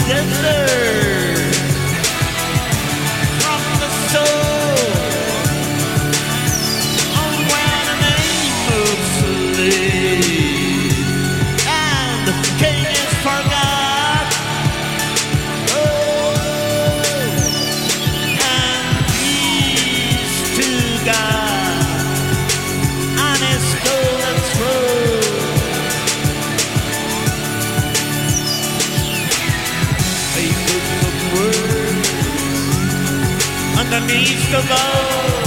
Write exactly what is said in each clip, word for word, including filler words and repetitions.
desert from the soul. Oh, when an angel sleep and the king is forgot. Oh, and peace to God on his golden throne. Underneath the bow,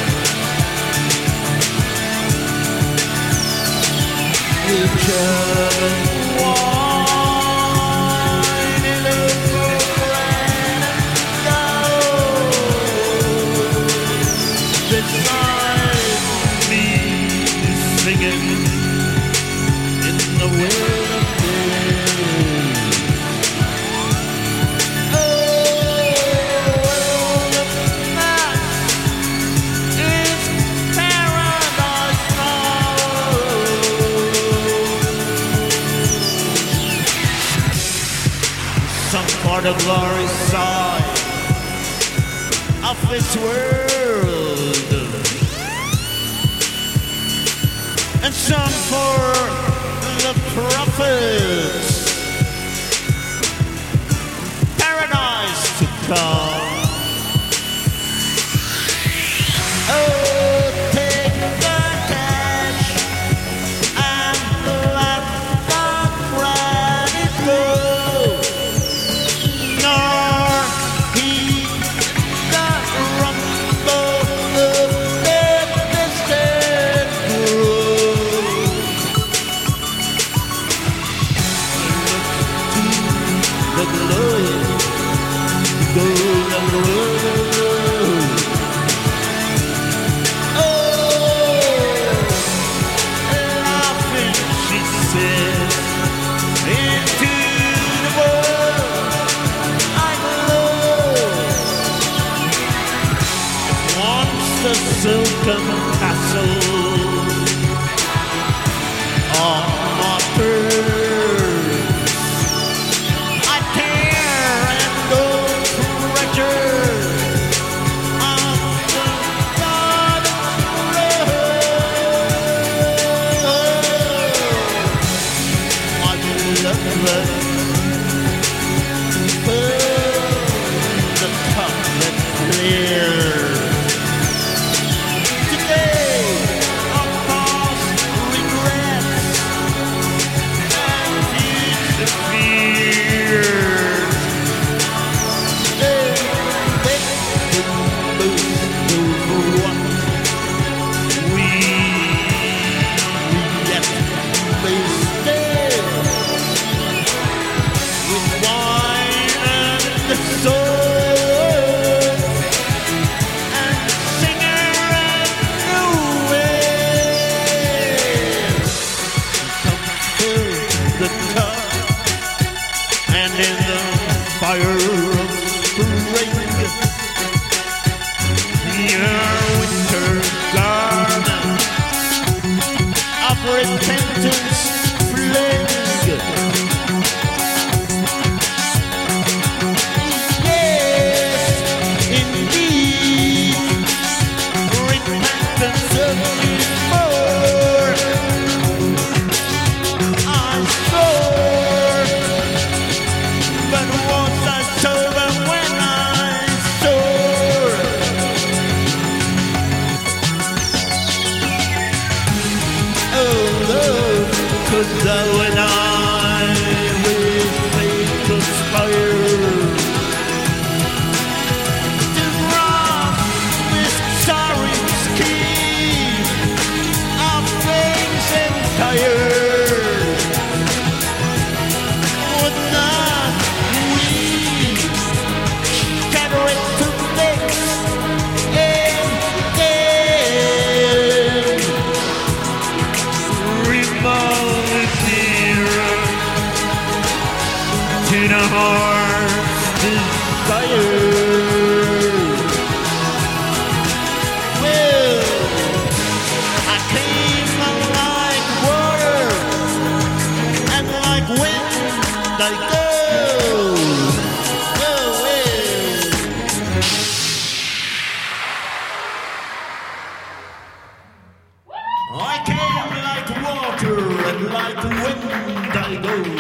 you can wine in a foreign gold. Beside me, singing in the wind. For the glory side of this world, and some for the prophets, paradise to come. Oh, take the cash and let the credit go. Silken castle on my earth, I tear and go treasure on the garden road. My beloved, the chocolate clear. And in the fire of spring, your winter garden of repentance fling. Yes, indeed, repentance of before I saw. But once I sober when I soar. Oh Lord, could thou and I with faith conspire to rob this sorry scheme of things entire. To the heart's desire. Well, I came like water, and like wind I go. I came like water and like wind I go.